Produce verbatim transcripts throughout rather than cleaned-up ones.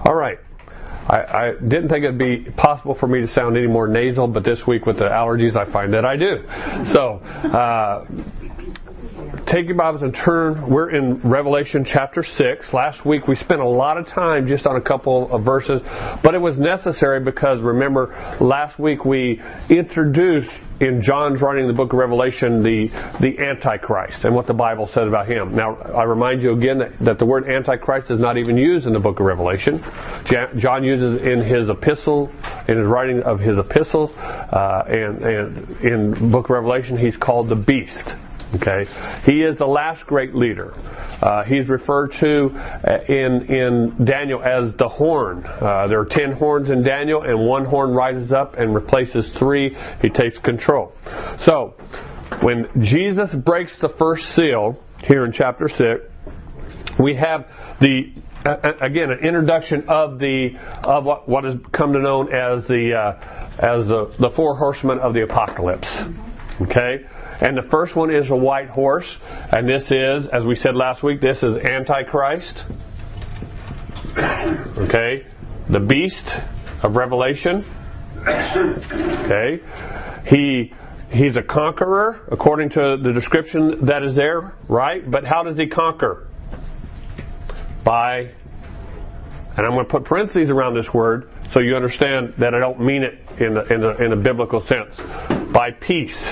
All right. I, I didn't think it'd be possible for me to sound any more nasal, but this week with the allergies, I find that I do. So, uh, take your Bibles and turn. We're in Revelation chapter six. Last week we spent a lot of time just on a couple of verses, but it was necessary because, remember, last week we introduced in John's writing the book of Revelation the, the Antichrist and what the Bible says about him. Now, I remind you again that, that the word Antichrist is not even used in the book of Revelation. John uses it in his epistle, in his writing of his epistles, uh, and, and in the book of Revelation he's called the Beast. Okay, he is the last great leader. Uh, he's referred to in in Daniel as the horn. Uh, there are ten horns in Daniel, and one horn rises up and replaces three. He takes control. So, when Jesus breaks the first seal here in chapter six, we have the uh, again an introduction of the of what what has come to known as the uh, as the the four horsemen of the apocalypse. Okay. And the first one is a white horse. And this is, as we said last week, this is Antichrist. Okay. The beast of Revelation. Okay. He he's a conqueror, according to the description that is there, right? But how does he conquer? By, and I'm going to put parentheses around this word so you understand that I don't mean it in the, in the, in a biblical sense. By peace.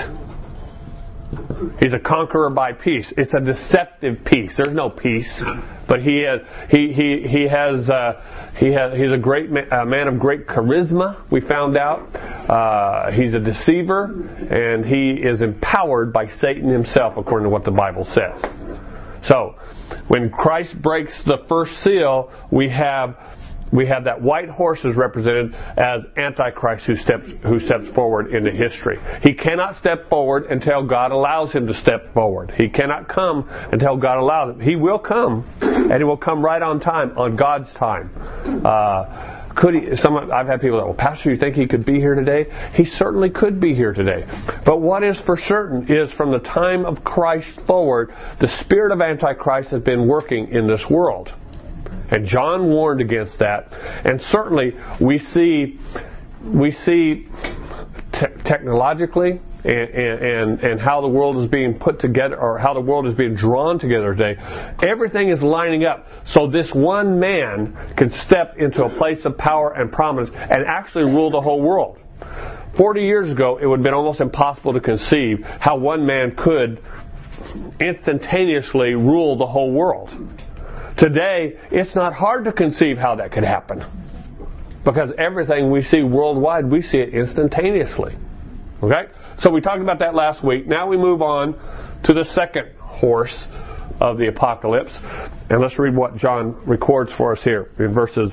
He's a conqueror by peace. It's a deceptive peace. There's no peace, but he has, he he he has uh, he has he's a great man, a man of great charisma. We found out uh, he's a deceiver, and he is empowered by Satan himself, according to what the Bible says. So, when Christ breaks the first seal, we have. We have that white horse is represented as Antichrist who steps who steps forward into history. He cannot step forward until God allows him to step forward. He cannot come until God allows him. He will come, and he will come right on time, on God's time. Uh, could he? Some I've had people that, well, Pastor, you think he could be here today? He certainly could be here today. But what is for certain is, from the time of Christ forward, the spirit of Antichrist has been working in this world. And John warned against that. And certainly we see we see te- technologically and, and, and how the world is being put together, or how the world is being drawn together today. Everything is lining up so this one man can step into a place of power and prominence and actually rule the whole world. Forty years ago, it would have been almost impossible to conceive how one man could instantaneously rule the whole world. Today, it's not hard to conceive how that could happen. Because everything we see worldwide, we see it instantaneously. Okay? So we talked about that last week. Now we move on to the second horse of the apocalypse. And let's read what John records for us here in verses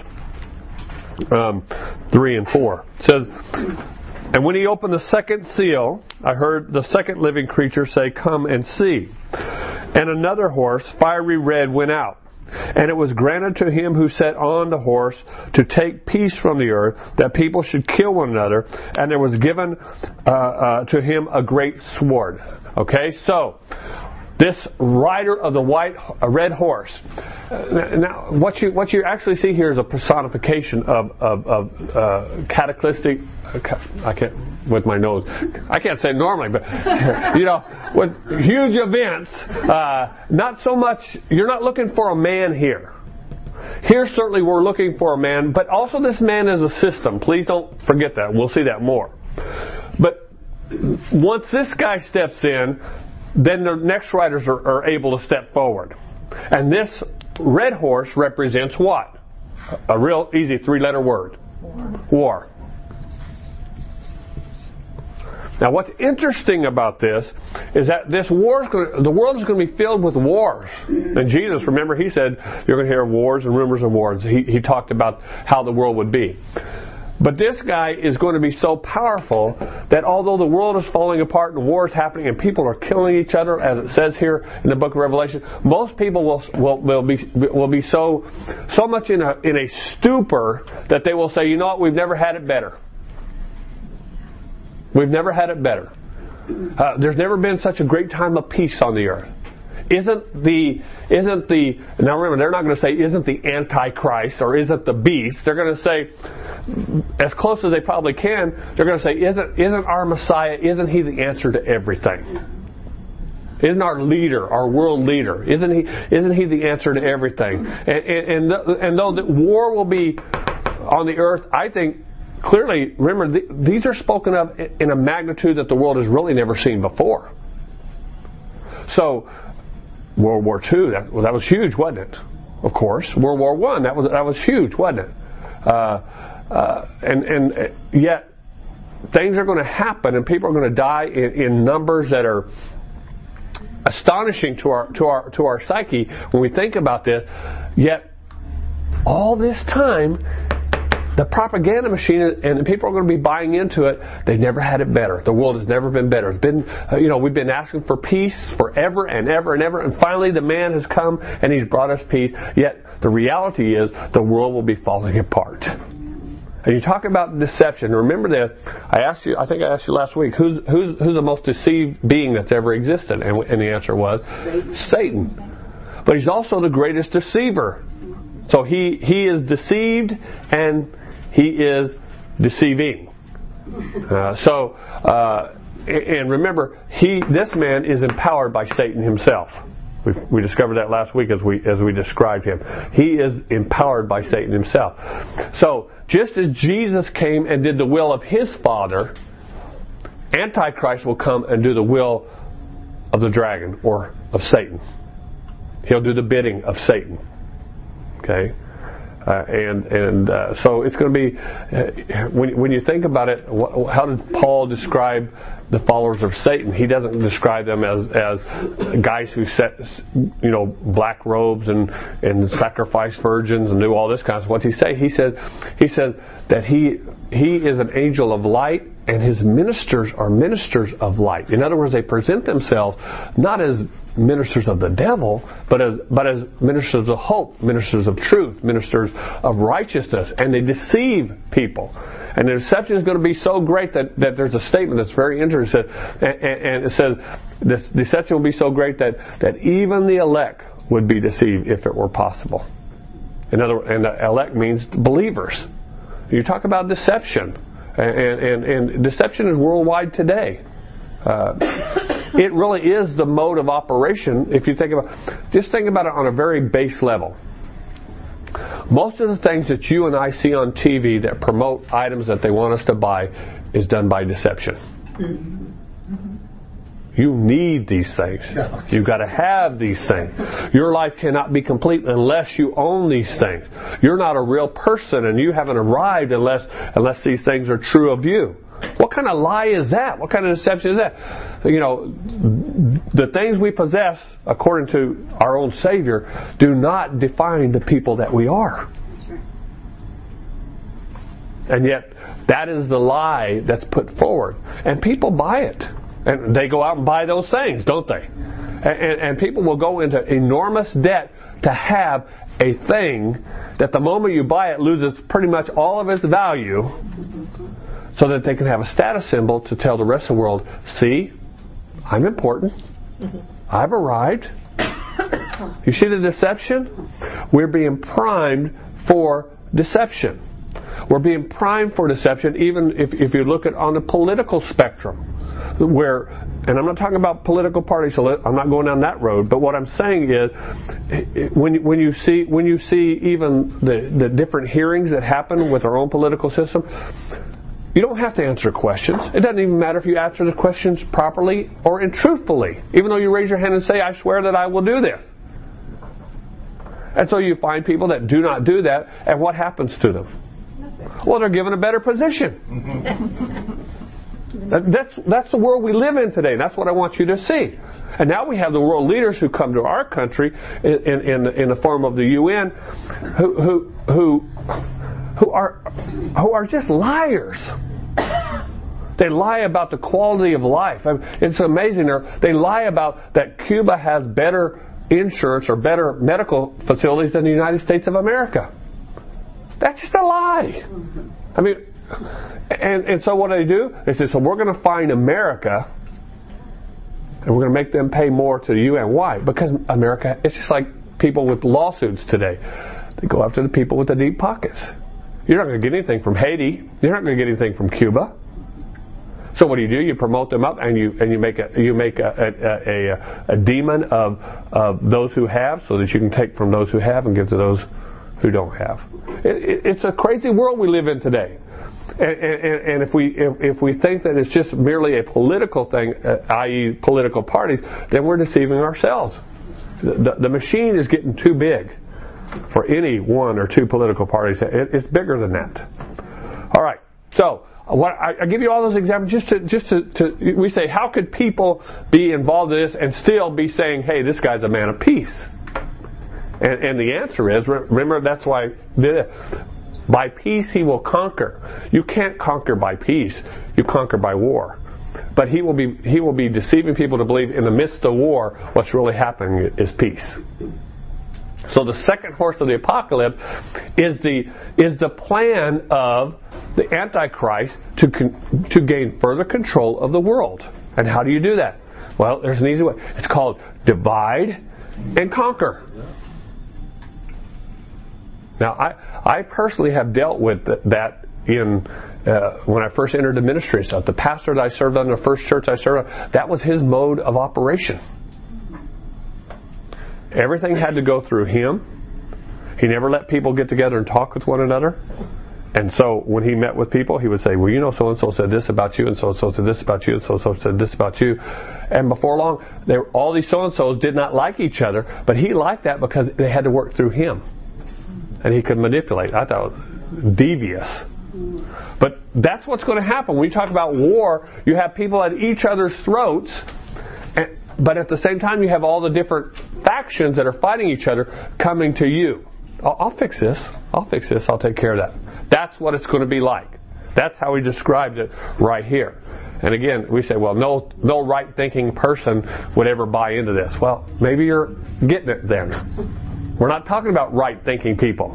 um, three and four. It says, "And when he opened the second seal, I heard the second living creature say, 'Come and see.' And another horse, fiery red, went out. And it was granted to him who sat on the horse to take peace from the earth, that people should kill one another. And there was given uh, uh, to him a great sword." Okay, so this rider of the white, uh, red horse. Uh, now, what you what you actually see here is a personification of of, of uh, cataclysmic. Uh, I can't with my nose. I can't say it normally, but you know, with huge events. Uh, not so much. You're not looking for a man here. Here, certainly, we're looking for a man, but also this man is a system. Please don't forget that. We'll see that more. But once this guy steps in, then the next riders are, are able to step forward. And this red horse represents what? A real easy three-letter word. War. War. Now, what's interesting about this is that this war, is going to, the world is going to be filled with wars. And Jesus, remember, he said, you're going to hear wars and rumors of wars. He, he talked about how the world would be. But this guy is going to be so powerful that although the world is falling apart and war is happening and people are killing each other, as it says here in the book of Revelation, most people will will, will be will be so so much in a in a stupor that they will say, you know what, we've never had it better. We've never had it better. Uh, there's never been such a great time of peace on the earth. isn't the isn't the now remember they're not going to say isn't the Antichrist or isn't the beast. They're going to say, as close as they probably can, they're going to say isn't isn't our Messiah, isn't he the answer to everything? Isn't our leader, our world leader, isn't he isn't he the answer to everything? And and and, and though the war will be on the earth, I think clearly, remember, th- these are spoken of in a magnitude that the world has really never seen before. So, World War Two, that, well, that was huge, wasn't it? Of course. World War One, that was that was huge, wasn't it? Uh, uh, and and yet, things are going to happen, and people are going to die in, in numbers that are astonishing to our to our to our psyche when we think about this. Yet, all this time, the propaganda machine, and people are going to be buying into it. They never had it better. The world has never been better. It's been, uh, you know, we've been asking for peace forever and ever and ever, and finally the man has come and he's brought us peace. Yet the reality is the world will be falling apart. And you talk about deception. Remember this. I asked you. I think I asked you last week. Who's who's who's the most deceived being that's ever existed? And, and the answer was Satan. Satan. But he's also the greatest deceiver. So he he is deceived and he is deceiving. Uh, so, uh, and remember, he this man is empowered by Satan himself. We, we discovered that last week as we as we described him. He is empowered by Satan himself. So, just as Jesus came and did the will of his Father, Antichrist will come and do the will of the dragon or of Satan. He'll do the bidding of Satan. Okay. Uh, and and uh, so it's going to be uh, when when you think about it, wh- how did Paul describe the followers of Satan? He doesn't describe them as as guys who set you know black robes and and sacrifice virgins and do all this kind of stuff. What's he say? He said he said that he he is an angel of light and his ministers are ministers of light. In other words, they present themselves not as ministers of the devil, but as but as ministers of hope, ministers of truth, ministers of righteousness, and they deceive people. And the deception is going to be so great that, that there's a statement that's very interesting, and, and it says this deception will be so great that, that even the elect would be deceived if it were possible. In other words, and the elect means believers. You talk about deception, and and, and deception is worldwide today. Uh, it really is the mode of operation. If you think about, just think about it on a very base level. Most of the things that you and I see on T V that promote items that they want us to buy is done by deception. Mm-hmm. You need these things. You've got to have these things. Your life cannot be complete unless you own these things. You're not a real person, and you haven't arrived unless unless these things are true of you. What kind of lie is that? What kind of deception is that? You know, the things we possess, according to our own Savior, do not define the people that we are. And yet, that is the lie that's put forward. And people buy it. And they go out and buy those things, don't they? And, and, and people will go into enormous debt to have a thing that the moment you buy it loses pretty much all of its value, so that they can have a status symbol to tell the rest of the world, see, I'm important. I've arrived. You see the deception? We're being primed for deception. We're being primed for deception even if, if you look at on the political spectrum. Where, and I'm not talking about political parties, so I'm not going down that road, but what I'm saying is when, when you see when you see even the, the different hearings that happen with our own political system, you don't have to answer questions. It doesn't even matter if you answer the questions properly or and truthfully. Even though you raise your hand and say, I swear that I will do this. And so you find people that do not do that, and what happens to them? Well, they're given a better position. that, that's, that's the world we live in today. That's what I want you to see. And now we have the world leaders who come to our country in, in, in the form of the U N who, who, who, who are, who are just liars. They lie about the quality of life. It's amazing. They lie about that Cuba has better insurance or better medical facilities than the United States of America. That's just a lie. I mean, and, and so what do they do? They say, so we're going to find America and we're going to make them pay more to the U N. Why? Because America, it's just like people with lawsuits today. They go after the people with the deep pockets. You're not going to get anything from Haiti. You're not going to get anything from Cuba. So what do you do? You promote them up, and you and you make a you make a a, a, a demon of of those who have, so that you can take from those who have and give to those who don't have. It, it, it's a crazy world we live in today. And, and, and if we if, if we think that it's just merely a political thing, uh, that is, political parties, then we're deceiving ourselves. The, the machine is getting too big for any one or two political parties. It, it's bigger than that. All right. So what, I, I give you all those examples just to just to, to we say, how could people be involved in this and still be saying, hey, this guy's a man of peace? And, and the answer is, remember, that's why the, by peace he will conquer. You can't conquer by peace. You conquer by war. But he will be he will be deceiving people to believe in the midst of war, what's really happening is peace. So the second horse of the apocalypse is the is the plan of the Antichrist to con, to gain further control of the world. And how do you do that? Well, there's an easy way. It's called divide and conquer. Now, I I personally have dealt with that in uh, when I first entered the ministry and stuff. The pastor that I served under, the first church I served under, that was his mode of operation. Everything had to go through him. He never let people get together and talk with one another. And so when he met with people, he would say, well, you know, so-and-so said this about you, and so-and-so said this about you, and so-and-so said this about you. And before long, they were, all these so-and-sos did not like each other, but he liked that because they had to work through him. And he could manipulate. I thought it was devious. But that's what's going to happen. When you talk about war, you have people at each other's throats, and, but at the same time you have all the different factions that are fighting each other coming to you. I'll, I'll fix this. I'll fix this. I'll take care of that. That's what it's going to be like. That's how he described it right here. And again, we say, well, no no right-thinking person would ever buy into this. Well, maybe you're getting it then. We're not talking about right-thinking people.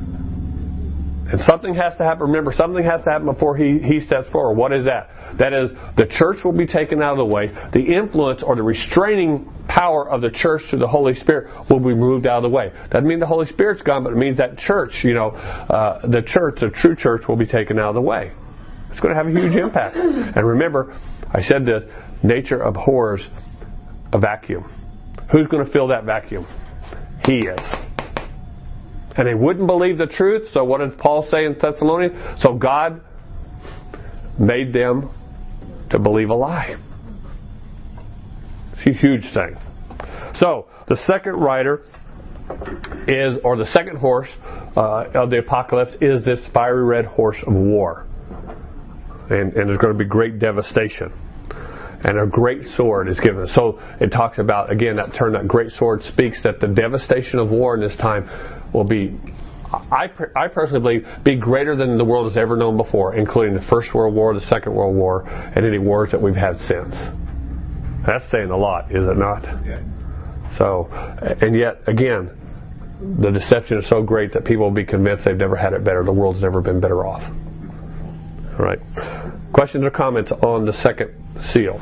And something has to happen. Remember, something has to happen before he, he steps forward. What is that? That is, the church will be taken out of the way. The influence or the restraining power of the church through the Holy Spirit will be moved out of the way. Doesn't mean the Holy Spirit's gone, but it means that church, you know, uh, the church, the true church, will be taken out of the way. It's going to have a huge impact. And remember, I said this, nature abhors a vacuum. Who's going to fill that vacuum? He is. And they wouldn't believe the truth, so what did Paul say in Thessalonians? So God made them to believe a lie. It's a huge thing. So, the second rider is, or the second horse uh, of the apocalypse is this fiery red horse of war. And, and there's going to be great devastation. And a great sword is given. So it talks about, again, that term, that great sword speaks that the devastation of war in this time will be, I, I personally believe, be greater than the world has ever known before, including the First World War, the Second World War, and any wars that we've had since. That's saying a lot, is it not? Yeah. So, and yet, again, the deception is so great that people will be convinced they've never had it better. The world's never been better off. All right. Questions or comments on the second seal?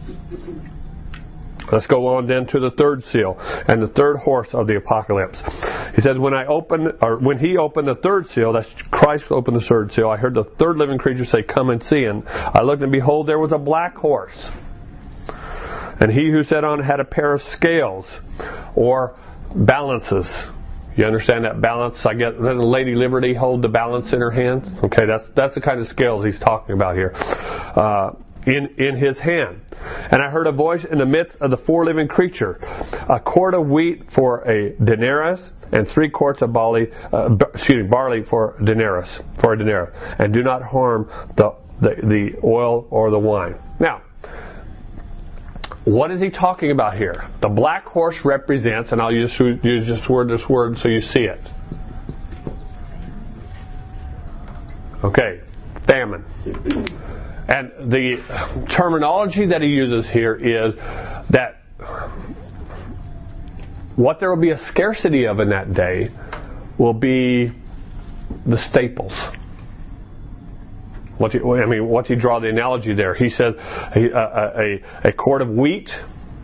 Let's go on then to the third seal and the third horse of the apocalypse. He says, when I opened, or when he opened the third seal, that's Christ opened the third seal, I heard the third living creature say, come and see. And I looked, and behold, there was a black horse. And he who sat on it had a pair of scales, or balances. You understand that balance? I get, doesn't Lady Liberty hold the balance in her hands? Okay, that's that's the kind of scales he's talking about here. Uh, in in his hand. And I heard a voice in the midst of the four living creature, a quart of wheat for a denarius, and three quarts of barley, uh, excuse me, barley for a denarius, for a denarius, and do not harm the, the the oil or the wine. Now, what is he talking about here? The black horse represents, and I'll use use this word, this word, so you see it. Okay, famine. And the terminology that he uses here is that what there will be a scarcity of in that day will be the staples. What you, I mean, what's he draw the analogy there? He says a, a, a quart of wheat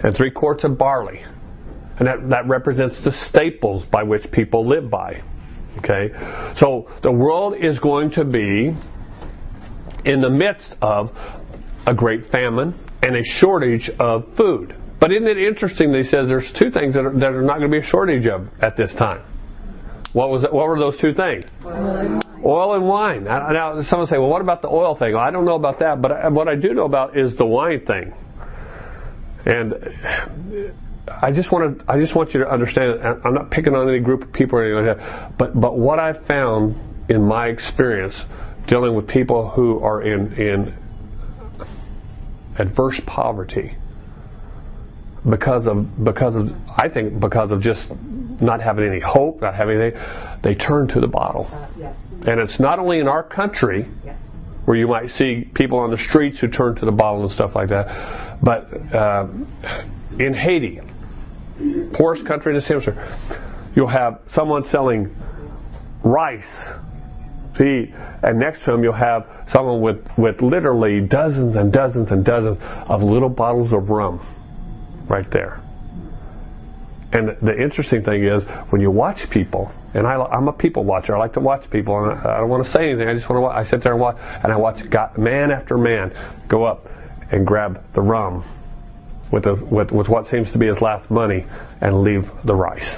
and three quarts of barley. And that, that represents the staples by which people live by. Okay? So the world is going to be in the midst of a great famine and a shortage of food. But isn't it interesting that he says there's two things that are, that are not going to be a shortage of at this time? What was it, what were those two things? Oil, oil and wine. Now, now someone say, well, what about the oil thing? Well, I don't know about that, but I, what I do know about is the wine thing. And I just want to I just want you to understand, I'm not picking on any group of people or anything like that, but but what I've found in my experience dealing with people who are in in adverse poverty because of because of I think because of just not having any hope, not having anything, they turn to the bottle. Uh, yes. And it's not only in our country, yes, where you might see people on the streets who turn to the bottle and stuff like that, but uh, in Haiti, poorest country in this hemisphere, you'll have someone selling rice to eat, and next to him you'll have someone with, with literally dozens and dozens and dozens of little bottles of rum right there. And the interesting thing is, when you watch people, and I, I'm a people watcher, I like to watch people, and I, I don't want to say anything, I just want to watch, I sit there and watch, and I watch God, man after man go up and grab the rum with, the, with, with what seems to be his last money and leave the rice.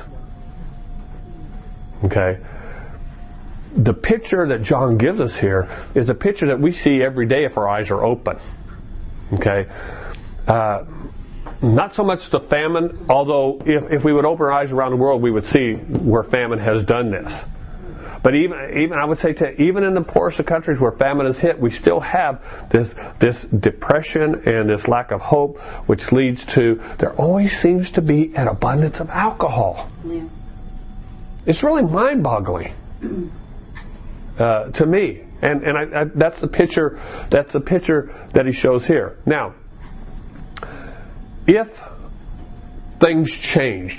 Okay? The picture that John gives us here is a picture that we see every day if our eyes are open. Okay? Uh, not so much the famine, although if, if we would open our eyes around the world, we would see where famine has done this. But even, even I would say, to, even in the poorest of countries where famine has hit, we still have this this depression and this lack of hope, which leads to there always seems to be an abundance of alcohol. Yeah. It's really mind-boggling uh, to me, and and I, I, that's the picture. That's the picture that he shows here. Now, if things changed.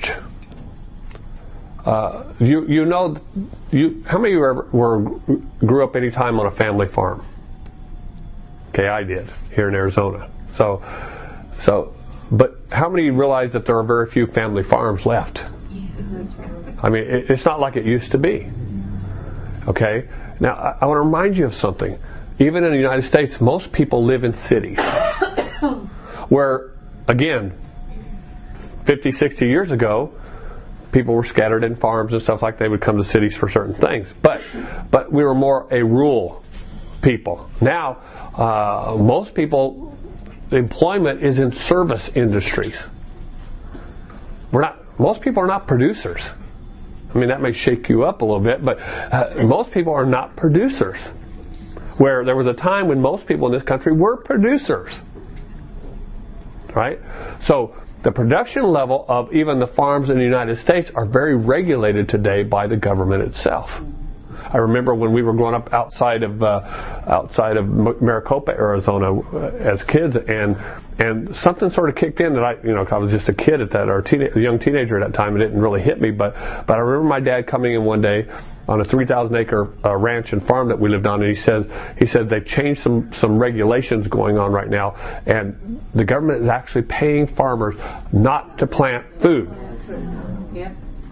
Uh, you you know you how many of you ever were grew up any time on a family farm? Okay, I did here in Arizona. So so but how many realize that there are very few family farms left? I mean, it, it's not like it used to be. Okay, now I, I want to remind you of something. Even in the United States, most people live in cities where, again, fifty, sixty years ago, people were scattered in farms and stuff like they would come to cities for certain things. But but we were more a rural people. Now, uh, most people, employment is in service industries. We're not. Most people are not producers. I mean, that may shake you up a little bit, but uh, most people are not producers. Where there was a time when most people in this country were producers. Right? So the production level of even the farms in the United States are very regulated today by the government itself. I remember when we were growing up outside of uh, outside of Maricopa, Arizona, uh, as kids, and and something sort of kicked in that I, you know, I was just a kid at that, or a, teen, a young teenager at that time. It didn't really hit me, but but I remember my dad coming in one day on a three thousand acre uh, ranch and farm that we lived on, and he said he said they've changed some some regulations going on right now, and the government is actually paying farmers not to plant food. Yep.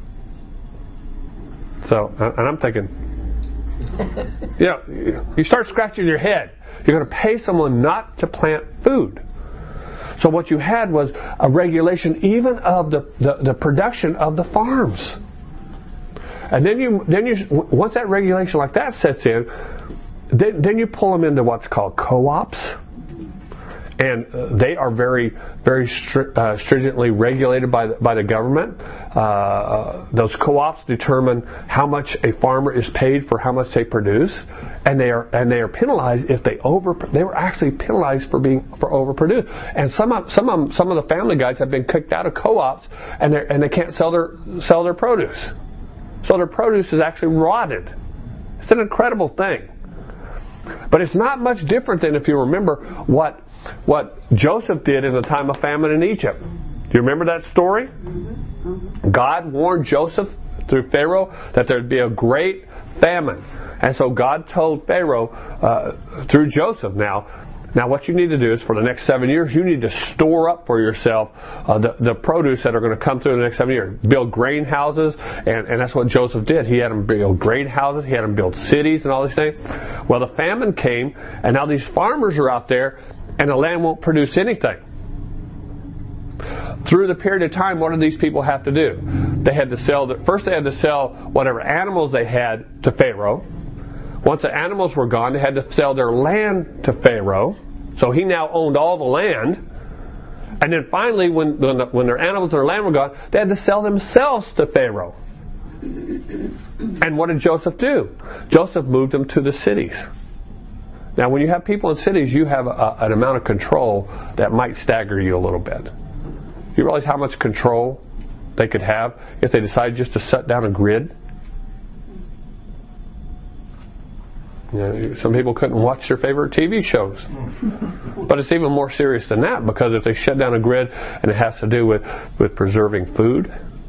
So, and I'm thinking. You know, you start scratching your head. You're going to pay someone not to plant food. So what you had was a regulation even of the, the, the production of the farms. And then you then you once that regulation like that sets in, then, then you pull them into what's called co-ops. And uh, they are very, very stri- uh, stringently regulated by the, by the government. Uh, those co-ops determine how much a farmer is paid for how much they produce, and they are and they are penalized if they over. They were actually penalized for being for overproduce. And some of some of some of the family guys have been kicked out of co-ops, and they and they can't sell their sell their produce. So their produce is actually rotted. It's an incredible thing. But it's not much different than, if you remember, what what Joseph did in the time of famine in Egypt. Do you remember that story? Mm-hmm. God warned Joseph through Pharaoh that there'd be a great famine. And so God told Pharaoh, uh, through Joseph now, Now what you need to do is for the next seven years, you need to store up for yourself uh, the, the produce that are going to come through the next seven years. Build grain houses, and, and that's what Joseph did. He had them build grain houses, he had them build cities and all these things. Well, the famine came, and now these farmers are out there, and the land won't produce anything. Through the period of time, what did these people have to do? They had to sell, the, first they had to sell whatever animals they had to Pharaoh. Once the animals were gone, they had to sell their land to Pharaoh. So he now owned all the land. And then finally, when, when, the, when their animals and their land were gone, they had to sell themselves to Pharaoh. And what did Joseph do? Joseph moved them to the cities. Now, when you have people in cities, you have a, an amount of control that might stagger you a little bit. You realize how much control they could have if they decided just to set down a grid? You know, some people couldn't watch their favorite T V shows. But it's even more serious than that, because if they shut down a grid and it has to do with, with preserving food,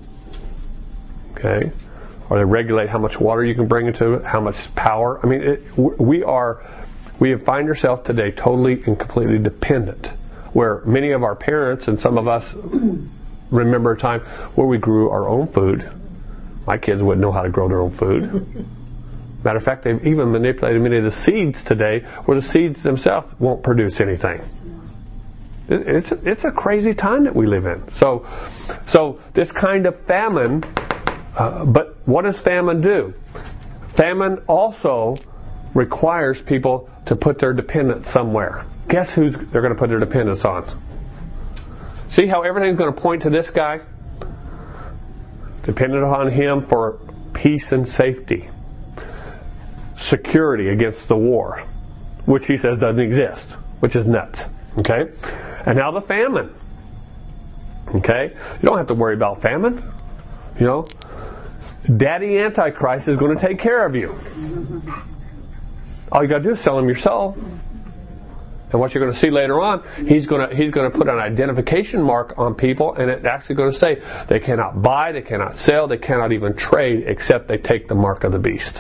okay, or they regulate how much water you can bring into it, how much power. I mean, it, we are, we find ourselves today totally and completely dependent, where many of our parents and some of us remember a time where we grew our own food. My kids wouldn't know how to grow their own food. Matter of fact, they've even manipulated many of the seeds today where the seeds themselves won't produce anything. It's it's a crazy time that we live in. So, so this kind of famine, uh, but what does famine do? Famine also requires people to put their dependence somewhere. Guess who they're going to put their dependence on? See how everything's going to point to this guy? Dependent on him for peace and safety. Security against the war, which he says doesn't exist, which is nuts. Okay? And now the famine. Okay? You don't have to worry about famine. You know? Daddy Antichrist is going to take care of you. All you got to do is sell him your soul. And what you're going to see later on, he's going to he's going to put an identification mark on people, and it's actually going to say they cannot buy, they cannot sell, they cannot even trade except they take the mark of the beast.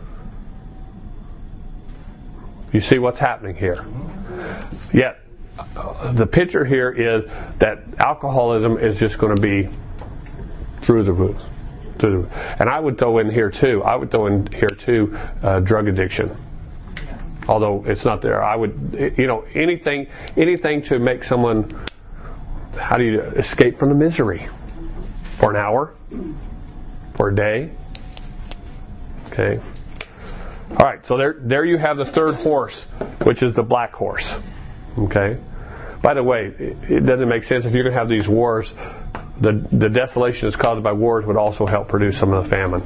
You see what's happening here. Yet, the picture here is that alcoholism is just going to be through the roof. Through the roof. And I would throw in here too, I would throw in here too, uh, drug addiction. Although it's not there. I would, you know, anything, anything to make someone, how do you escape from the misery? For an hour? For a day? Okay. All right, so there, there you have the third horse, which is the black horse. Okay. By the way, it doesn't make sense if you're going to have these wars. The the desolation that's caused by wars would also help produce some of the famine.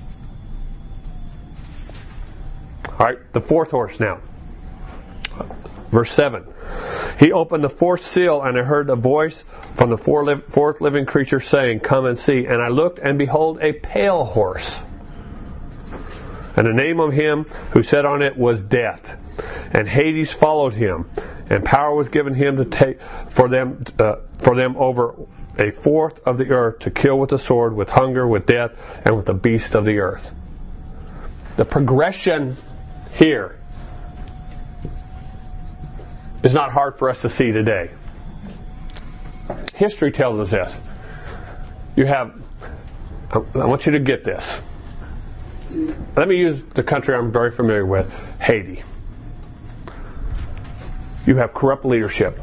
All right, the fourth horse now. Verse seven. He opened the fourth seal, and I heard a voice from the fourth living creature saying, "Come and see." And I looked, and behold, a pale horse. And the name of him who sat on it was Death. And Hades followed him. And power was given him to take for them uh, for them over a fourth of the earth, to kill with the sword, with hunger, with death, and with the beast of the earth. The progression here is not hard for us to see today. History tells us this. You have, I want you to get this. Let me use the country I'm very familiar with, Haiti. You have corrupt leadership.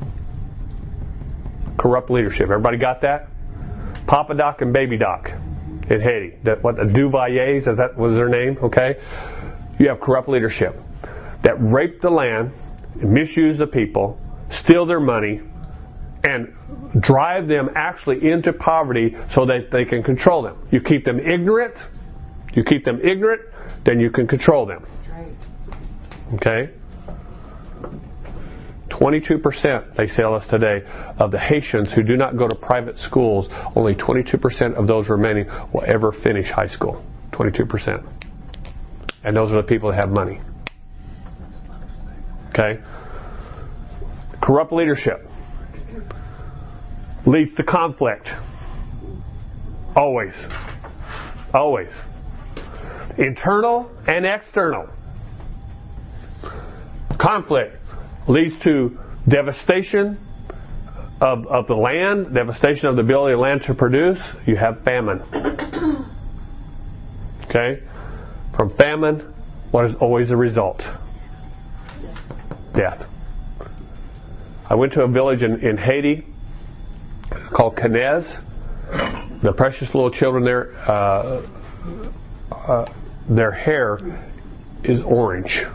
Corrupt leadership. Everybody got that? Papa Doc and Baby Doc in Haiti. That, what, the Duvaliers, is that was their name? Okay. You have corrupt leadership that rape the land, misuse the people, steal their money, and drive them actually into poverty so that they can control them. You keep them ignorant. You keep them ignorant, then you can control them. Okay? twenty-two percent, they tell us today, of the Haitians who do not go to private schools, only twenty-two percent of those remaining will ever finish high school. twenty-two percent. And those are the people that have money. Okay? Corrupt leadership leads to conflict. Always. Always. Internal and external. Conflict. leads to devastation of, of the land, devastation of the ability of land to produce. You have famine. Okay? From famine, what is always the result? Death. I went to a village in, in Haiti called Canez. The precious little children there, uh, uh, their hair is orange.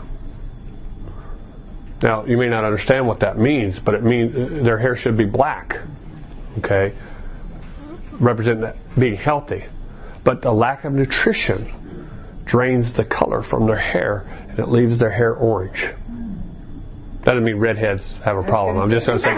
Now, you may not understand what that means, but it means their hair should be black. Okay? Representing that being healthy. But the lack of nutrition drains the color from their hair, and it leaves their hair orange. That doesn't mean redheads have a problem. I'm just going to say.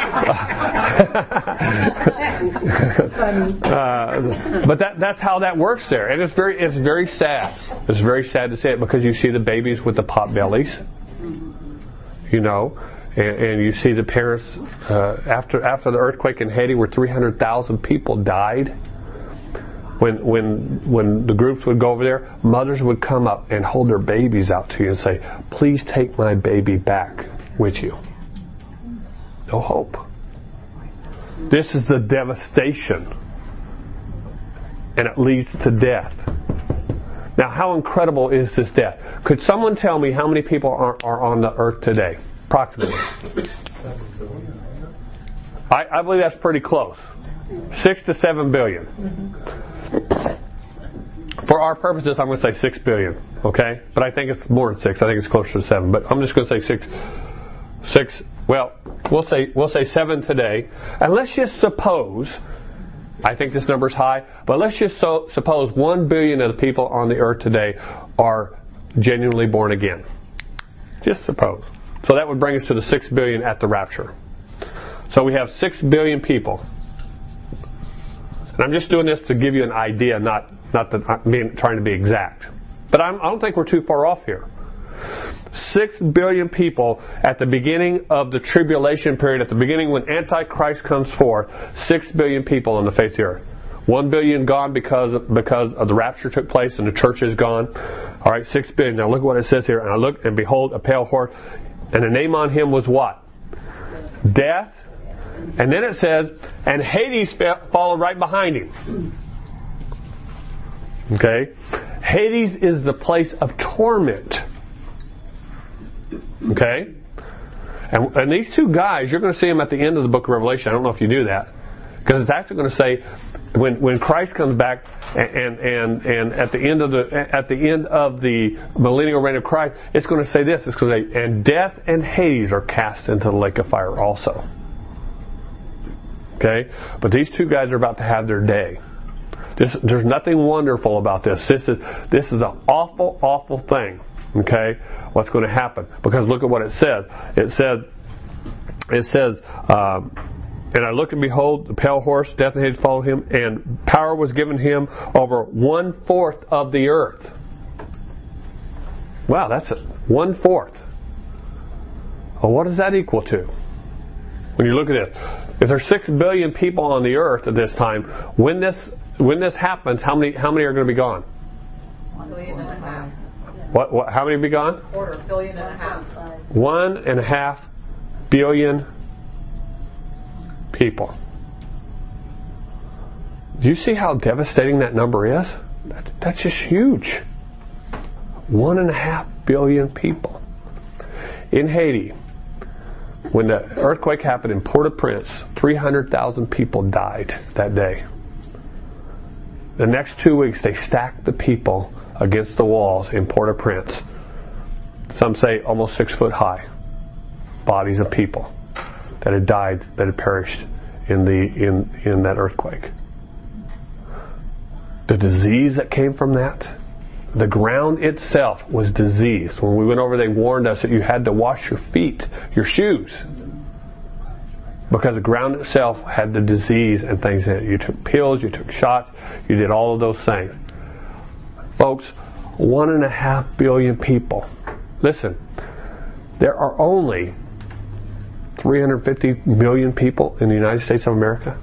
uh, but that, that's how that works there, and it's very it's very sad. It's very sad to say it because you see the babies with the pot bellies, you know, and, and you see the parents uh, after after the earthquake in Haiti, where three hundred thousand people died. When when when the groups would go over there, mothers would come up and hold their babies out to you and say, "Please take my baby back with you." No hope. This is the devastation, and it leads to death. Now, how incredible is this death? Could someone tell me how many people are, are on the earth today? Approximately. I, I believe that's pretty close. Six to seven billion. For our purposes, I'm going to say six billion. Okay, but I think it's more than six. I think it's closer to seven. But I'm just going to say six. Six. Well, we'll say we'll say seven today. And let's just suppose. I think this number is high, but let's just so, suppose one billion of the people on the earth today are genuinely born again. Just suppose. So that would bring us to the six billion at the rapture. So we have six billion people. And I'm just doing this to give you an idea, not not that I'm being, trying to be exact. But I'm, I don't think we're too far off here. Six billion people at the beginning of the tribulation period, at the beginning when Antichrist comes forth, six billion people on the face of the earth. One billion gone because of, because of the rapture took place and the church is gone. All right, six billion. Now look what it says here. And I looked, and behold, a pale horse, and the name on him was what? Death. And then it says, and Hades followed right behind him. Okay? Hades is the place of torment. Okay? And, and these two guys, you're going to see them at the end of the book of Revelation. I don't know if you do that. Because it's actually going to say, when when Christ comes back, and and and at the end of the at the end of the millennial reign of Christ, it's going to say this. It's going to say, and death and Hades are cast into the lake of fire also. Okay? But these two guys are about to have their day. This, there's nothing wonderful about this. This is this is an awful, awful thing. Okay? What's going to happen? Because look at what it says. It said, it says, um, and I looked and behold, the pale horse, death and Hades followed him, and power was given him over one fourth of the earth. Wow, that's it. One fourth. Well, what does that equal to? When you look at it, if there's six billion people on the earth at this time, when this when this happens, how many how many are going to be gone? One billion and a half. What, what? How many be gone? Quarter billion and a half. One and a half billion people. Do you see how devastating that number is? That, that's just huge. One and a half billion people. In Haiti, when the earthquake happened in Port-au-Prince, three hundred thousand people died that day. The next two weeks, they stacked the people against the walls in Port-au-Prince. Some say almost six foot high. Bodies of people that had died, that had perished in the in, in that earthquake. The disease that came from that, the ground itself was diseased. When we went over, they warned us that you had to wash your feet, your shoes, because the ground itself had the disease and things in it. You took pills, you took shots, you did all of those things. Folks, one and a half billion people. Listen, there are only three hundred fifty million people in the United States of America.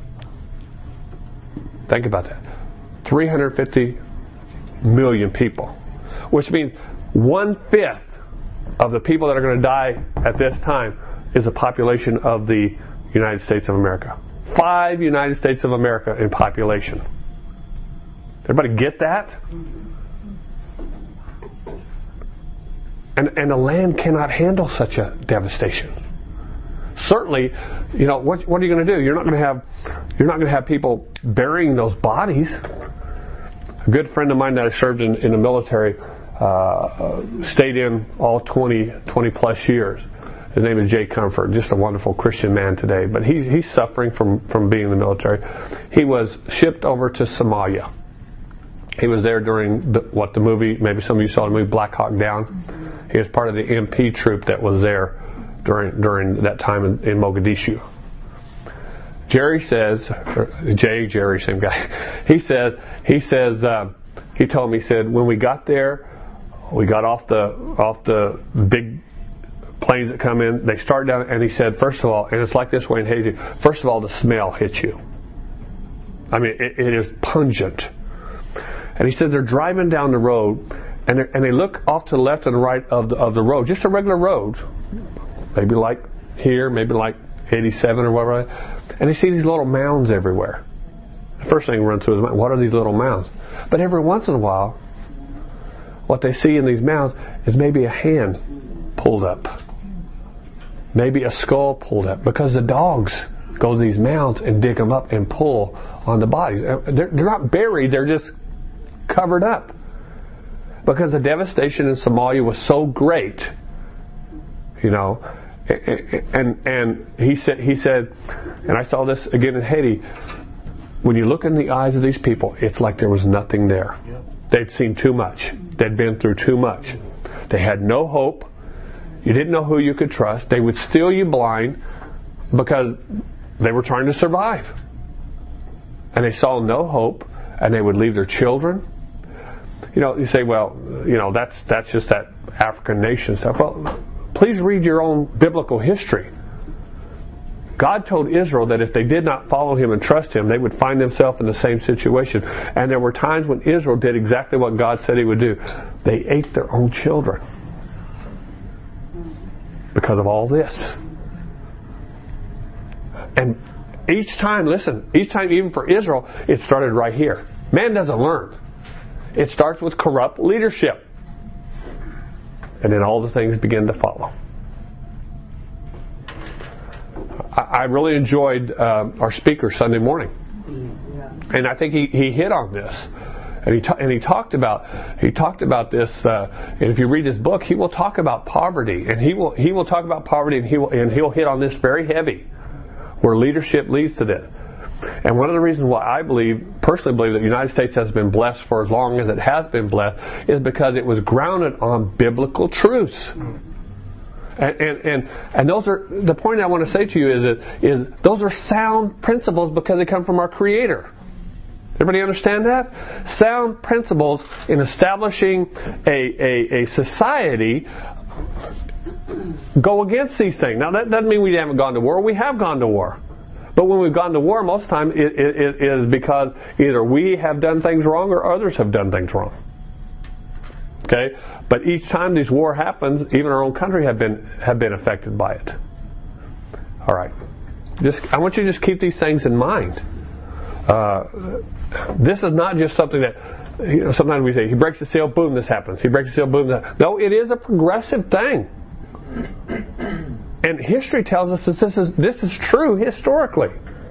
Think about that. three hundred fifty million people. Which means one-fifth of the people that are going to die at this time is the population of the United States of America. Five United States of America in population. Everybody get that? And and the land cannot handle such a devastation. Certainly, you know, what what are you going to do? You're not going to have you're not going to have people burying those bodies. A good friend of mine that I served in, in the military uh, stayed in all twenty, twenty plus years. His name is Jay Comfort, just a wonderful Christian man today. But he, he's suffering from, from being in the military. He was shipped over to Somalia. He was there during the, what the movie, maybe some of you saw the movie Black Hawk Down. He was part of the M P troop that was there during during that time in, in Mogadishu. Jerry says, Jay, Jerry, same guy. He says, he says, uh, he told me, he said, when we got there, we got off the off the big planes that come in. They start down, and he said, first of all, and it's like this way in Haiti. First of all, the smell hits you. I mean, it, it is pungent. And he said they're driving down the road, and and they look off to the left and the right of the of the road, just a regular road, maybe like here, maybe like eighty-seven or whatever, and they see these little mounds everywhere. The first thing runs through is, what are these little mounds? But every once in a while, what they see in these mounds is maybe a hand pulled up, maybe a skull pulled up, because the dogs go to these mounds and dig them up and pull on the bodies. They're, they're not buried; they're just covered up, because the devastation in Somalia was so great, you know. And and he said he said, and I saw this again in Haiti. When you look in the eyes of these people, it's like there was nothing there. They'd seen too much. They'd been through too much. They had no hope. You didn't know who you could trust. They would steal you blind because they were trying to survive. And they saw no hope, and they would leave their children. You know, you say, well, you know, that's that's just that African nation stuff. Well, please read your own biblical history. God told Israel that if they did not follow Him and trust Him, they would find themselves in the same situation. And there were times when Israel did exactly what God said He would do. They ate their own children because of all this. And each time, listen, each time, even for Israel, it started right here. Man doesn't learn. It starts with corrupt leadership. And then all the things begin to follow. I really enjoyed uh, our speaker Sunday morning, and I think he, he hit on this, and he ta- and he talked about he talked about this. Uh, and if you read his book, he will talk about poverty, and he will he will talk about poverty, and he will and he'll hit on this very heavy, where leadership leads to this. And one of the reasons why I believe, personally believe, that the United States has been blessed for as long as it has been blessed is because it was grounded on biblical truths. And, and and and those are the point I want to say to you is that is those are sound principles because they come from our Creator. Everybody understand that? Sound principles in establishing a a, a society go against these things. Now that doesn't mean we haven't gone to war. We have gone to war. But when we've gone to war, most of the time it, it, it is because either we have done things wrong or others have done things wrong. Okay, but each time this war happens, even our own country have been have been affected by it. All right, just I want you to just keep these things in mind. Uh, this is not just something that, you know, sometimes we say he breaks the seal, boom, this happens. He breaks the seal, boom, that. No, it is a progressive thing, and history tells us that this is this is true historically.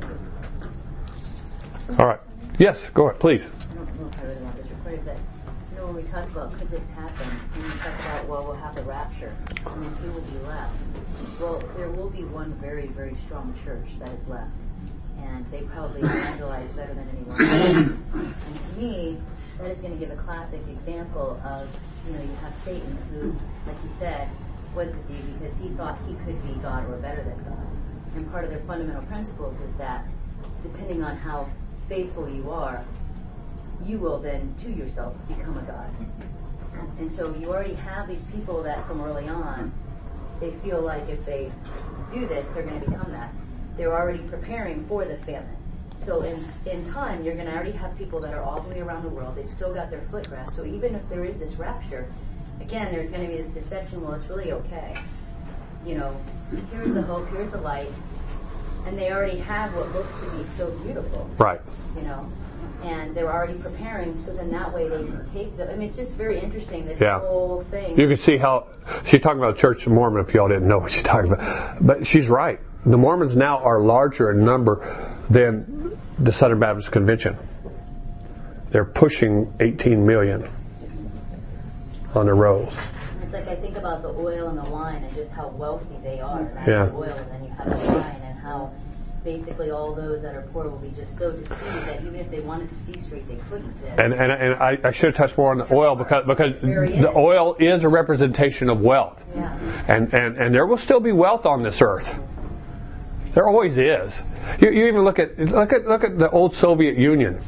All right, yes, go ahead, please. I don't know if I really want this recorded, but you know, when we talk about could this happen, and we talk about, well, we'll have the rapture, and then who will be left? Well, there will be one very, very strong church that is left, and they probably evangelize better than anyone else. And to me, that is going to give a classic example of, you know, you have Satan who, like he said, was deceived because he thought he could be God or better than God. And part of their fundamental principles is that depending on how faithful you are, you will then to yourself become a god. And so you already have these people that from early on, they feel like if they do this, they're going to become that. They're already preparing for the famine. So in in time, you're going to already have people that are all the way around the world. They've still got their foot grasped. So even if there is this rapture, again, there's going to be this deception, well, it's really okay. You know, here's the hope, here's the light. And they already have what looks to be so beautiful. Right. You know, and they're already preparing, so then that way they can take the, I mean, it's just very interesting, this yeah. whole thing. You can see how, she's talking about the Church of Mormon, if y'all didn't know what she's talking about. But she's right. The Mormons now are larger in number than the Southern Baptist Convention. They're pushing eighteen million on the rolls. It's like I think about the oil and the wine and just how wealthy they are. And yeah. the oil, and then you have the wine, and how basically all those that are poor will be just so deceived that even if they wanted to see straight, they couldn't. And and, and I, I should have touched more on the oil because because the oil is a representation of wealth. Yeah. And, and and there will still be wealth on this earth. There always is. You, you even look at look at look at the old Soviet Union.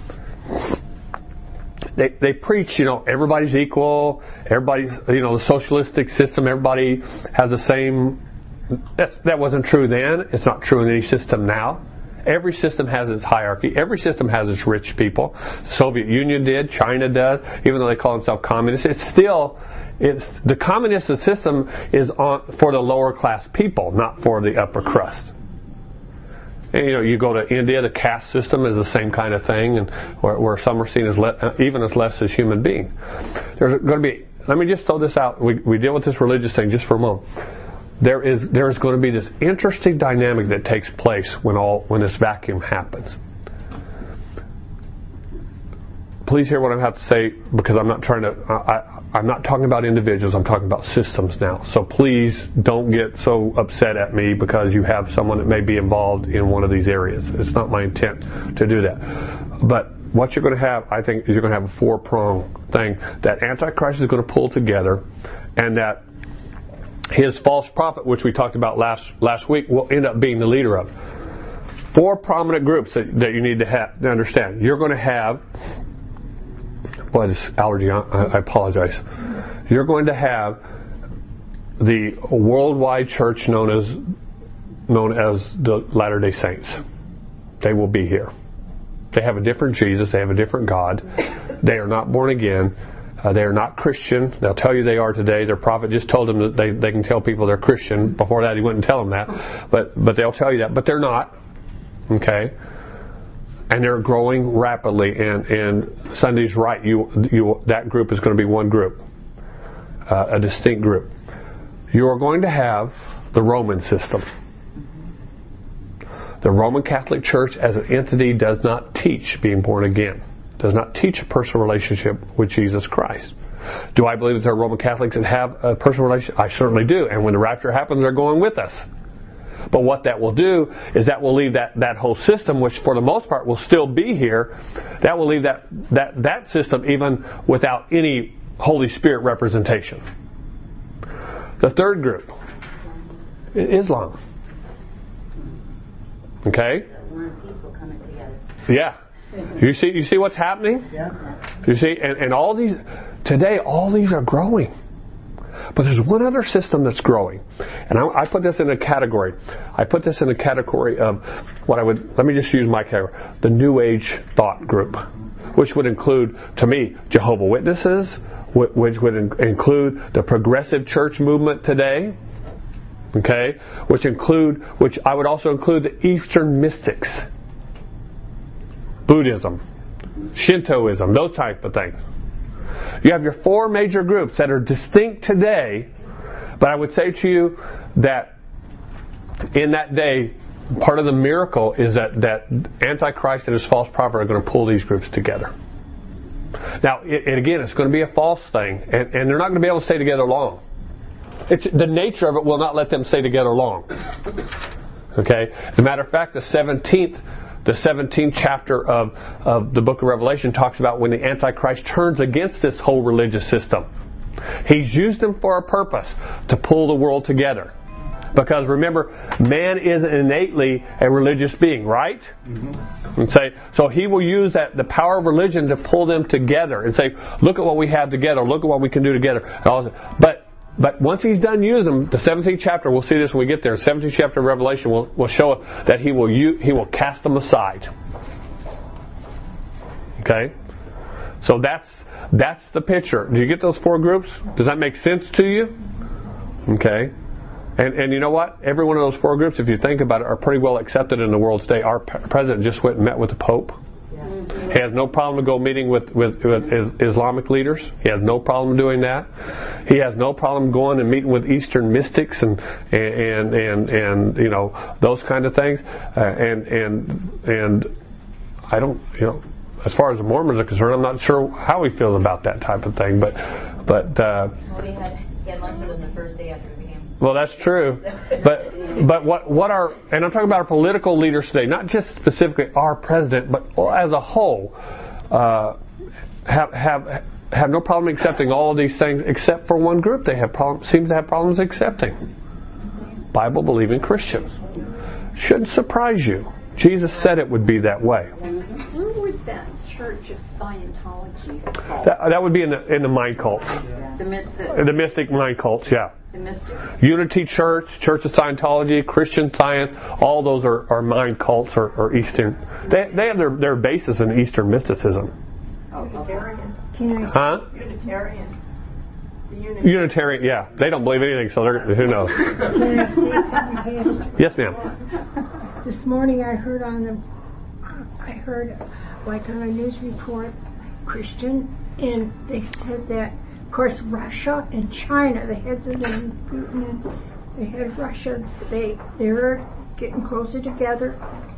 They they preach, you know, everybody's equal. Everybody's, you know, the socialistic system. Everybody has the same. That that wasn't true then. It's not true in any system now. Every system has its hierarchy. Every system has its rich people. The Soviet Union did. China does. Even though they call themselves communist, it's still. It's the communist system is on for the lower class people, not for the upper crust. And, you know, you go to India, the caste system is the same kind of thing, and where, where some are seen as le- even as less as human beings. There's going to be. Let me just throw this out. We we deal with this religious thing just for a moment. There is there is going to be this interesting dynamic that takes place when all when this vacuum happens. Please hear what I have to say, because I'm not trying to. I, I'm not talking about individuals. I'm talking about systems now. So please don't get so upset at me because you have someone that may be involved in one of these areas. It's not my intent to do that. But what you're going to have, I think, is you're going to have a four-pronged thing that Antichrist is going to pull together, and that his false prophet, which we talked about last last week, will end up being the leader of. Four prominent groups that, that you need to, have, to understand. You're going to have. Boy, this allergy, I, I apologize. You're going to have the worldwide church known as known as the Latter-day Saints. They will be here. They have a different Jesus. They have a different God. They are not born again. Uh, they are not Christian. They'll tell you they are today. Their prophet just told them that they, they can tell people they're Christian. Before that, he wouldn't tell them that. But but they'll tell you that. But they're not. Okay? And they're growing rapidly, and, and Sunday's right. You, you, that group is going to be one group, uh, a distinct group. You are going to have the Roman system. The Roman Catholic Church as an entity does not teach being born again, does not teach a personal relationship with Jesus Christ. Do I believe that there are Roman Catholics that have a personal relationship? I certainly do. And when the rapture happens, they're going with us. But what that will do is that will leave that, that whole system, which for the most part will still be here, that will leave that, that, that system even without any Holy Spirit representation. The third group, Islam. Okay? War and peace will come in together. Yeah. You see you see what's happening? Yeah. You see, and, and all these, today all these are growing. But there's one other system that's growing. And I, I put this in a category. I put this in a category of what I would, let me just use my category, the New Age thought group, which would include, to me, Jehovah's Witnesses, which would include the progressive church movement today, okay, which include, which I would also include the Eastern mystics, Buddhism, Shintoism, those type of things. You have your four major groups that are distinct today, but I would say to you that in that day, part of the miracle is that, that Antichrist and his false prophet are going to pull these groups together. Now, it, and again, it's going to be a false thing, and, and they're not going to be able to stay together long. It's, the nature of it will not let them stay together long. Okay? As a matter of fact, the seventeenth The seventeenth chapter of, of the book of Revelation talks about when the Antichrist turns against this whole religious system. He's used them for a purpose, to pull the world together. Because remember, man is innately a religious being, right? Mm-hmm. And say, so he will use that the power of religion to pull them together and say, look at what we have together, look at what we can do together. But But once he's done using them, the seventeenth chapter, we'll see this when we get there, the seventeenth chapter of Revelation will, will show that he will use, he will cast them aside. Okay? So that's That's the picture. Do you get those four groups? Does that make sense to you? Okay. And and you know what? Every one of those four groups, if you think about it, are pretty well accepted in the world today. Our president just went and met with the Pope. He has no problem to go meeting with, with, with Islamic leaders. He has no problem doing that. He has no problem going and meeting with Eastern mystics and and and, and you know, those kind of things. Uh, and and and I don't, you know, as far as the Mormons are concerned, I'm not sure how he feels about that type of thing. But but uh, well, he had he had lunch with him the first day after he became. Well, that's true. But but what what our, and I'm talking about our political leaders today, not just specifically our president, but as a whole, uh, have have have no problem accepting all of these things, except for one group they have problem, seem to have problems accepting: Bible believing Christians. Shouldn't surprise you. Jesus said it would be that way. Where would that Church of Scientology fall? That, that would be in the in the mind cults, The, the, the mystic mind cults, yeah. the mystic. Unity Church, Church of Scientology, Christian Science, all those are, are mind cults or, or Eastern. They they have their, their basis in Eastern mysticism. Unitarian. Can I Huh? Unitarian. The Unitarian. Unitarian, yeah. They don't believe anything, so they're, who knows? Can I say something, Pastor? Yes, ma'am. This morning I heard on the, I heard like on a news report, Christian, and they said that, of course, Russia and China, the heads of them, Putin and the head of Russia, they they're getting closer together,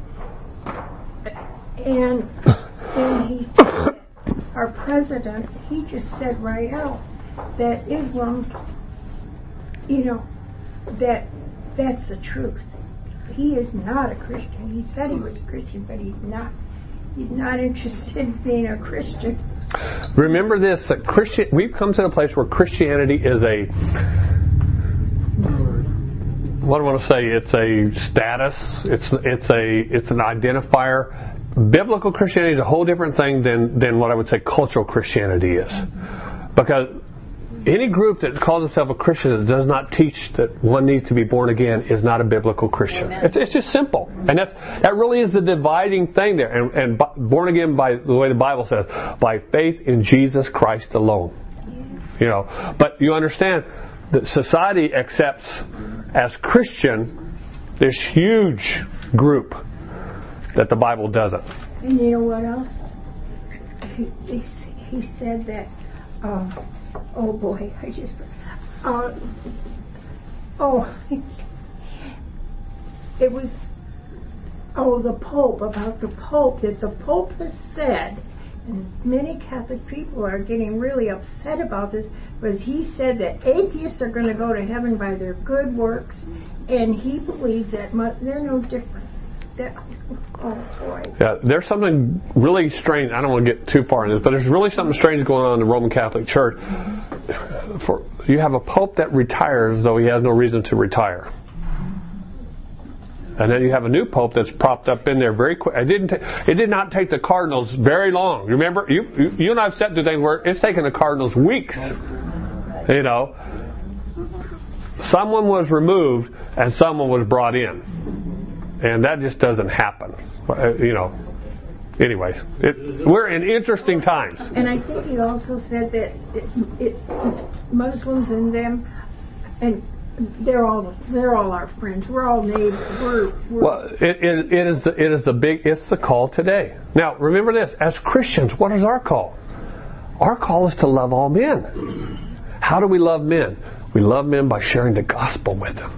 and and he said, our president, he just said right out that Islam, you know, that that's the truth. He is not a Christian. He said he was a Christian, but he's not. He's not interested in being a Christian. Remember this: that Christian, we've come to a place where Christianity is a, what do I want to say? It's a status. It's it's a it's an identifier. Biblical Christianity is a whole different thing than than what I would say cultural Christianity is, because any group that calls itself a Christian that does not teach that one needs to be born again is not a biblical Christian. It's, it's just simple. And that's, that really is the dividing thing there. And, and born again, by the way the Bible says, by faith in Jesus Christ alone. You know, but you understand that society accepts as Christian this huge group that the Bible doesn't. And you know what else? He, he, he said that, uh, oh boy, I just, uh, oh, it was, oh, the Pope, about the Pope, that the Pope has said, and many Catholic people are getting really upset about this, was he said that atheists are going to go to heaven by their good works, and he believes that mu- they're no different. That, oh boy. Yeah, there's something really strange. I don't want to get too far into this, but there's really something strange going on in the Roman Catholic Church. For, you have a pope that retires, though he has no reason to retire, and then you have a new pope that's propped up in there very quick. It didn't. Ta- it did not take the cardinals very long. Remember, you you, you and I've said through things where it's taken the cardinals weeks. You know, someone was removed and someone was brought in. And that just doesn't happen, you know. Anyways, it, we're in interesting times. And I think he also said that it, it, Muslims and them, and they're all they're all our friends. We're all neighbors. We're, we're well, it, it, it is the it is the big it's the call today. Now, remember this: as Christians, what is our call? Our call is to love all men. How do we love men? We love men by sharing the gospel with them.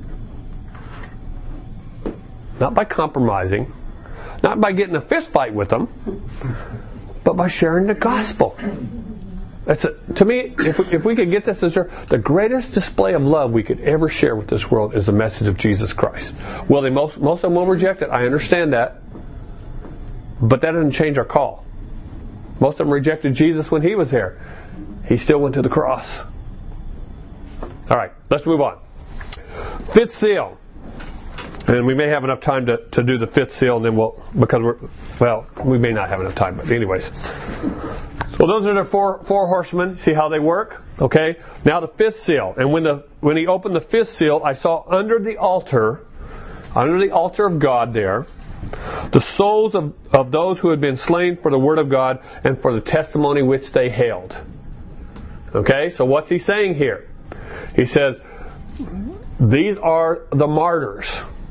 Not by compromising, not by getting a fist fight with them, but by sharing the gospel. That's a, to me, if we, if we could get this, the greatest display of love we could ever share with this world is the message of Jesus Christ. Well, they most most of them will reject it. I understand that, but that doesn't change our call. Most of them rejected Jesus when he was here. He still went to the cross. All right, let's move on. Fifth seal. And we may have enough time to, to do the fifth seal, and then we'll, because we're, well, we may not have enough time, but anyways. So those are the four four horsemen. See how they work? Okay. Now the fifth seal. And when the when he opened the fifth seal, I saw under the altar, under the altar of God there, the souls of, of those who had been slain for the word of God and for the testimony which they held. Okay, so what's he saying here? He says, these are the martyrs.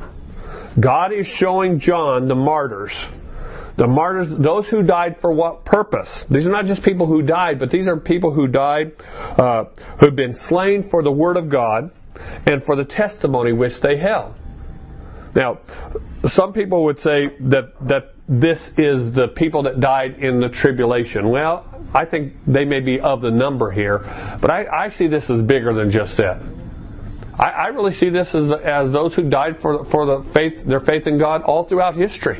God is showing John the martyrs. The martyrs, those who died for what purpose? These are not just people who died, but these are people who died, uh, who have been slain for the word of God and for the testimony which they held. Now, some people would say that that this is the people that died in the tribulation. Well, I think they may be of the number here, but I, I see this as bigger than just that. I, I really see this as as those who died for for the faith, their faith in God all throughout history.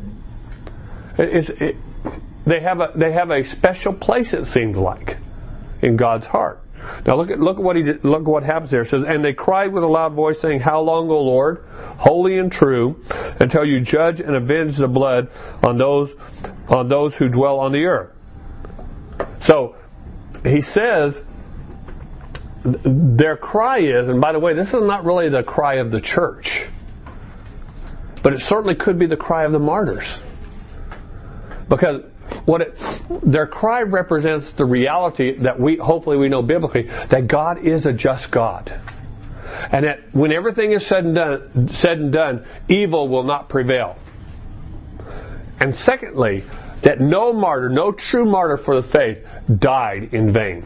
It's, it, they have a they have a special place, it seems like, in God's heart. Now look at look at what he did, look at what happens here. It says, and they cried with a loud voice, saying, "How long, O Lord, holy and true, until you judge and avenge the blood on those on those who dwell on the earth?" So he says, their cry is, and by the way, this is not really the cry of the church, but it certainly could be the cry of the martyrs. Because what it, their cry represents the reality that we hopefully we know biblically, that God is a just God, and that when everything is said and done, said and done, evil will not prevail. And secondly, that no martyr, no true martyr for the faith, died in vain.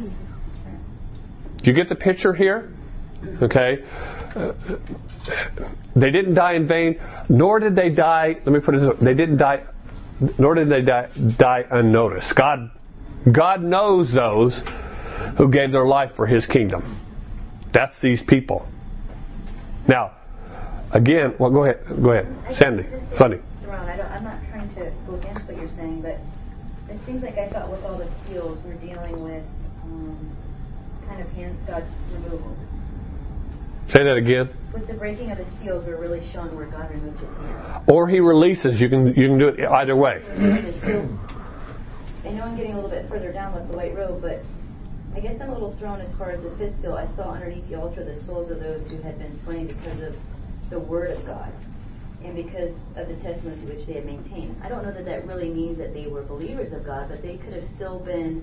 Do you get the picture here? Okay. Uh, they didn't die in vain, nor did they die. Let me put it this way: they didn't die. Nor did they die, die unnoticed. God, God knows those who gave their life for His kingdom. That's these people. Now, again, well, go ahead, go ahead, Sandy, Sunny. Ron, I don't, I'm not trying to go against what you're saying, but it seems like I thought with all the seals we're dealing with um, kind of hand, God's removal. Say that again. With the breaking of the seals, we're really showing where God removed His hand. Or He releases. You can you can do it either way. So, I know I'm getting a little bit further down with the white robe, but I guess I'm a little thrown as far as the fifth seal. I saw underneath the altar the souls of those who had been slain because of the Word of God and because of the testimony which they had maintained. I don't know that that really means that they were believers of God, but they could have still been,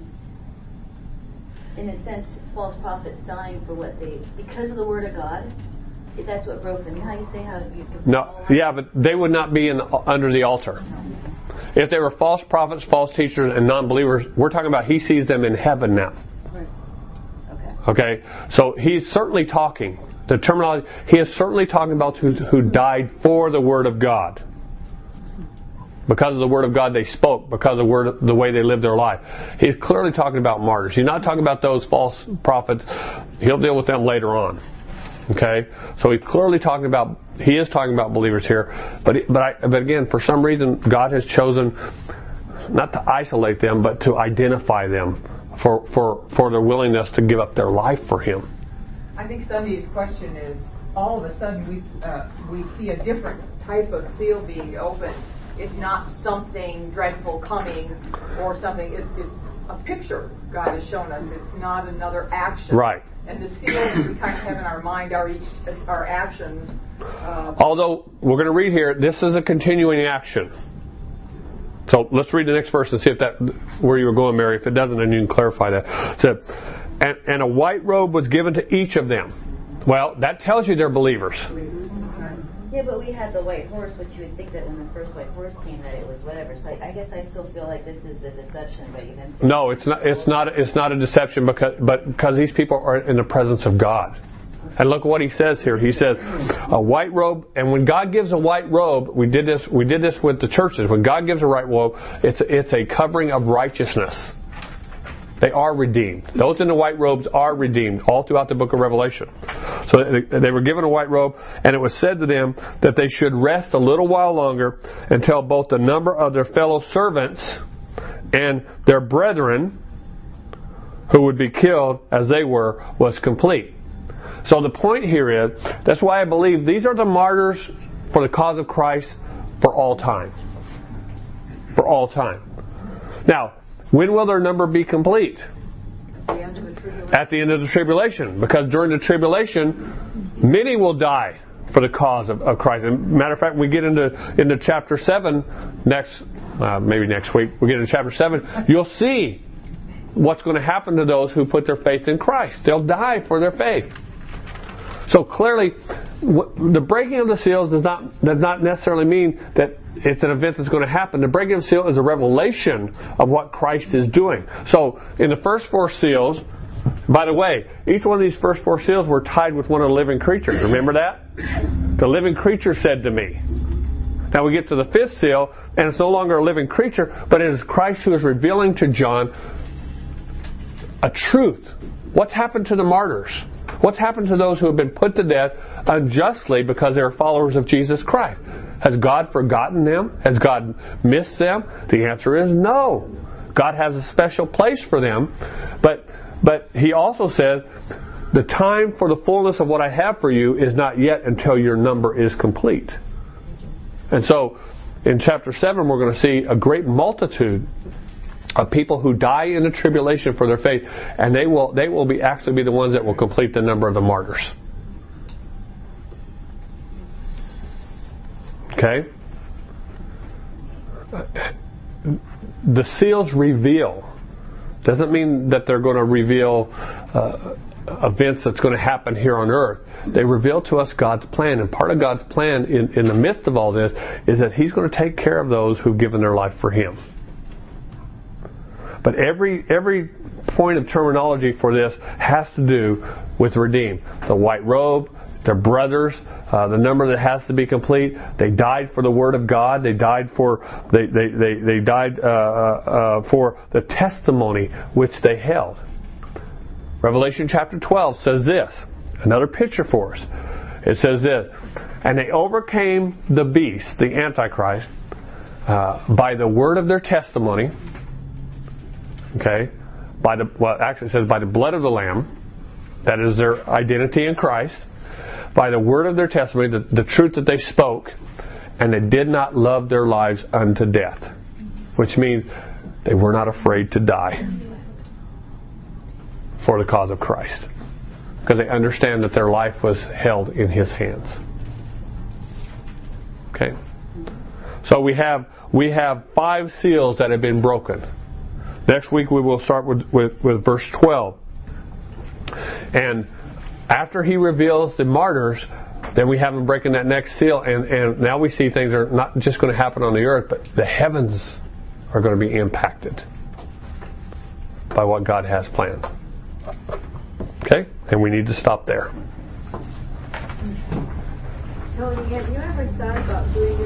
in a sense, false prophets dying for what they, because of the Word of God. That's what broke them. You know how you say how you could... No, yeah, but they would not be in the, under the altar. If they were false prophets, false teachers, and non-believers, we're talking about He sees them in heaven now. Okay. Okay, so He's certainly talking. The terminology, He is certainly talking about who, who died for the Word of God. Because of the Word of God they spoke, because of the, word, the way they lived their life. He's clearly talking about martyrs. He's not talking about those false prophets. He'll deal with them later on. Okay, so he's clearly talking about, he is talking about believers here, but but I, but again, for some reason, God has chosen not to isolate them, but to identify them for for for their willingness to give up their life for Him. I think Sunday's question is, all of a sudden we uh, we see a different type of seal being opened. It's not something dreadful coming or something. It's it's a picture God has shown us. It's not another action. Right. And the seals we kind of have in our mind are each our actions. Uh, Although we're going to read here, this is a continuing action. So let's read the next verse and see if that where you were going, Mary. If it doesn't, then you can clarify that. So, and, and a white robe was given to each of them. Well, that tells you they're believers. Yeah, but we had the white horse, which you would think that when the first white horse came that it was whatever. So I, I guess I still feel like this is a deception. But even no, it's not. It's not. It's not a deception because, but because these people are in the presence of God. And look what he says here. He says, a white robe. And when God gives a white robe, we did this. We did this with the churches. When God gives a white robe, it's it's a covering of righteousness. They are redeemed. Those in the white robes are redeemed all throughout the book of Revelation. So they were given a white robe, and it was said to them that they should rest a little while longer until both the number of their fellow servants and their brethren who would be killed as they were was complete. So the point here is, that's why I believe these are the martyrs for the cause of Christ for all time. For all time. Now, when will their number be complete? At the end of the tribulation. At the end of the tribulation. Because during the tribulation, many will die for the cause of, of Christ. And matter of fact, we get into into chapter seven next, uh, maybe next week. We get into chapter seven. You'll see what's going to happen to those who put their faith in Christ. They'll die for their faith. So clearly, the breaking of the seals does not does not necessarily mean that it's an event that's going to happen. The breaking of the seal is a revelation of what Christ is doing. So in the first four seals, by the way, each one of these first four seals were tied with one of the living creatures. Remember that? The living creature said to me. Now we get to the fifth seal, and it's no longer a living creature, but it is Christ who is revealing to John a truth. What's happened to the martyrs? What's happened to those who have been put to death unjustly because they are followers of Jesus Christ? Has God forgotten them? Has God missed them? The answer is no. God has a special place for them. But but He also said, the time for the fullness of what I have for you is not yet until your number is complete. And so, in chapter seven, we're going to see a great multitude of people who die in the tribulation for their faith, and they will they will be actually be the ones that will complete the number of the martyrs. Okay? The seals reveal. Doesn't mean that they're going to reveal uh, events that's going to happen here on earth. They reveal to us God's plan, and part of God's plan in, in the midst of all this is that He's going to take care of those who've given their life for Him. But every every point of terminology for this has to do with redeemed. The white robe, their brothers, uh, the number that has to be complete. They died for the Word of God. They died for they they they, they died uh, uh, for the testimony which they held. Revelation chapter twelve says this. Another picture for us. It says this: and they overcame the beast, the Antichrist, uh, by the word of their testimony. Okay, by the well, actually it says by the blood of the Lamb. That is their identity in Christ. By the word of their testimony, the, the truth that they spoke, and they did not love their lives unto death, which means they were not afraid to die for the cause of Christ, because they understand that their life was held in His hands. Okay, so we have we have five seals that have been broken. Next week we will start with, with, with verse twelve. And after He reveals the martyrs, then we have Him breaking that next seal, and, and now we see things are not just going to happen on the earth, but the heavens are going to be impacted by what God has planned. Okay? And we need to stop there. Tony, have you ever thought about doing